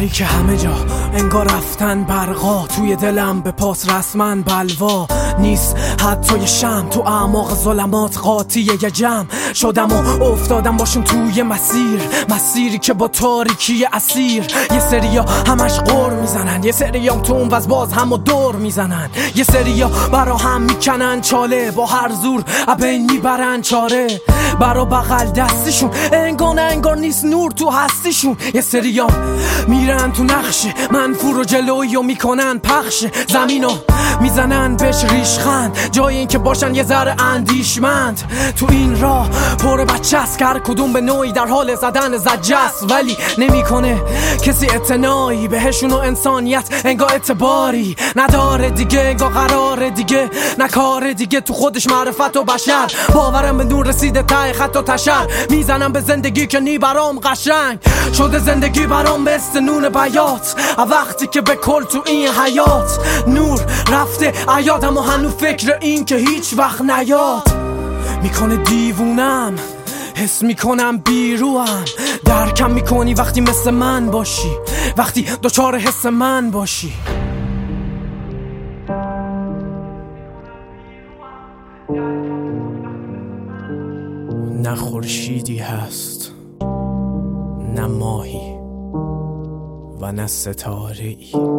تاریک همه جا انگار رفتن برقا، توی دلم به پاس رسمن بلوا نیست حتی یه شم، تو اعماق ظلمات قاطی یه جمع شدم و افتادم باشون توی مسیری که با تاریکی اسیر. یه سریا همش غور میزنن، یه سریام تو اون وز باز همو دور میزنن، یه سریا برا هم میکنن چاله، با هر زور ابین میبرن چاره برا بغل دستیشون، انگار نیست نور تو هستیشون. یه سریا میرن تو نقشه منفور و جلوی و میکنن پخش زمینو میزنن بهش ریشخند، جای این که باشن یه ذره اندیشمند. تو این راه پر بچه است، هر کدوم به نوعی در حال زدن زجه است، ولی نمیکنه کسی اعتنایی بهشون و انسانیت انگار اعتباری نداره دیگه، انگار قراره دیگه نکاره دیگه تو خودش معرفت و بشر. باورم به نور رسیده ته خط و تشر، میزنم به زندگی که نی برام قشنگ شده، زندگی برام مثل نون بیات وقتی که به کل تو این حیات نور رفته یادم و هنو فکر این که هیچ وقت نیاد میکنه دیوونم، حس میکنم بیروهم، درکم میکنی وقتی مثل من باشی، وقتی دوچار حس من باشی. نه خورشیدی هست، نه ماهی و نه ستاره‌ای.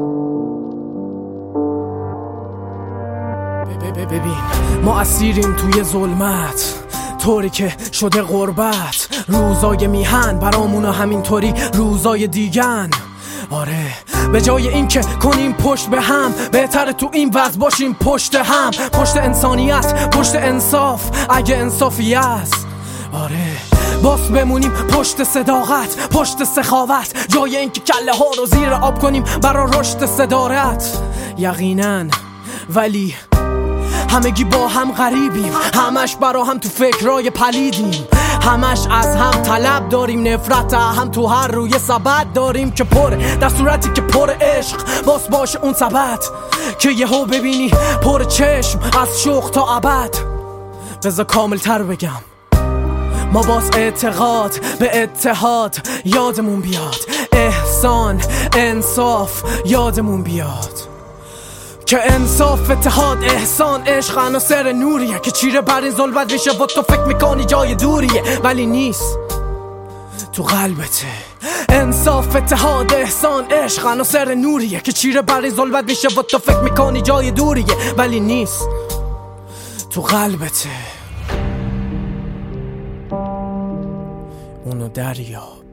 ببین ما اسیریم توی ظلمت، طوری که شده غربت، روزای میهن برامون همینطوری روزای دیگن. آره به جای این که کنیم پشت به هم، بهتره تو این وضع باشیم پشت هم، پشت انسانیت، پشت انصاف اگه انصافی است. آره باز بمونیم پشت صداقت، پشت سخاوت، جای این که کله ها رو زیر آب کنیم برا رشد صدارت. یقینا ولی همگی با هم غریبیم، همش برا هم تو فکرای پلیدیم، همش از هم طلب داریم، نفرت هم تو هر روی سبد داریم که پر، در صورتی که پر عشق باز باشه اون سبد که یهو ببینی پر چشم از شوق تا ابد. بذار کامل تر بگم، ما باز اعتقاد به اتحاد یادمون بیاد، احسان انصاف یادمون بیاد که انصاف اتحاد احسان عشق عناصر نوریه که چیره بر این ظلمت میشه و تو فکر میکنی جای دوریه ولی نیست، تو قلبته. انصاف اتحاد احسان عشق عناصر نوریه که چیره بر این ظلمت میشه و تو فکر میکنی جای دوریه ولی نیست، تو قلبته. اونو دریاب.